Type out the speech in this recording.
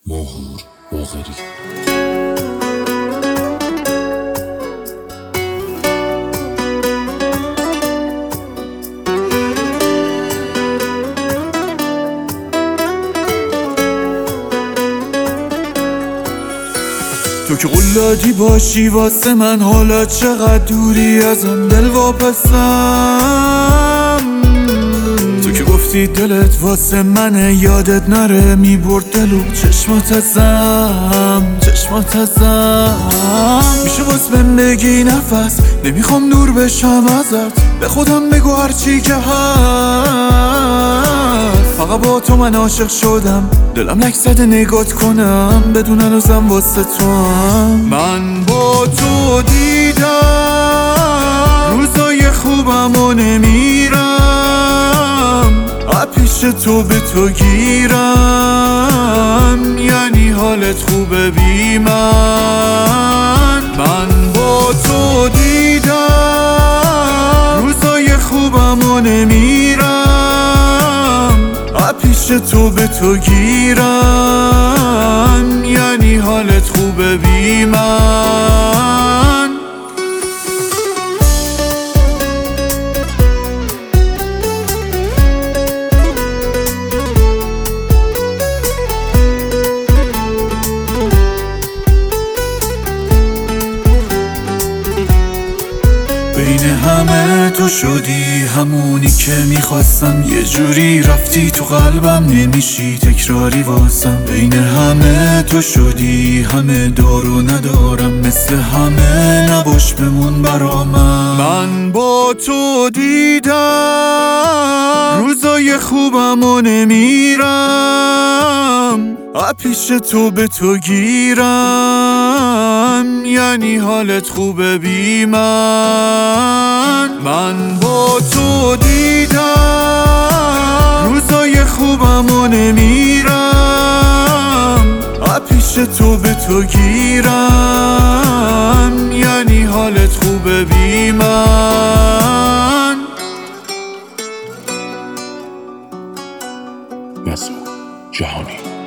ماهور باقری. تو که قلادی باشی واسه من، حالا چقدر دوری ازم دل واپسم. تو که گفتی دلت واسه منه، یادت نره میبرد دلو چشمات ازم. میشه باز بهم بگی نفس، نمیخوام دور بشم ازت، به خودم بگو هرچی که هست. فقط با تو من عاشق شدم، دلم لک زده نگات کنم، بدون هنوزم واسه تو هم. من با تو دیدم روزای خوبم و نمیرم، پیش تو به تو گیرم، یعنی حالت خوبه بی من. من با تو دیدم روزای خوبم و نمیرم، پیش تو به تو گیرم، یعنی حالت خوبه بی من. بین همه تو شدی همونی که میخواستم، یه جوری رفتی تو قلبم، نمیشی تکراری واسم. بین همه تو شدی همه دارو ندارم، مثل همه نباش بمون برا من با تو دیدم روزای خوبم و نمیرم، پیش تو به تو گیرم، یعنی حالت خوبه بی من. من با تو دیدم روزای خوبم و نمیرم، پیش تو به تو گیرم، یعنی حالت خوبه بی من. مسعود جهانی.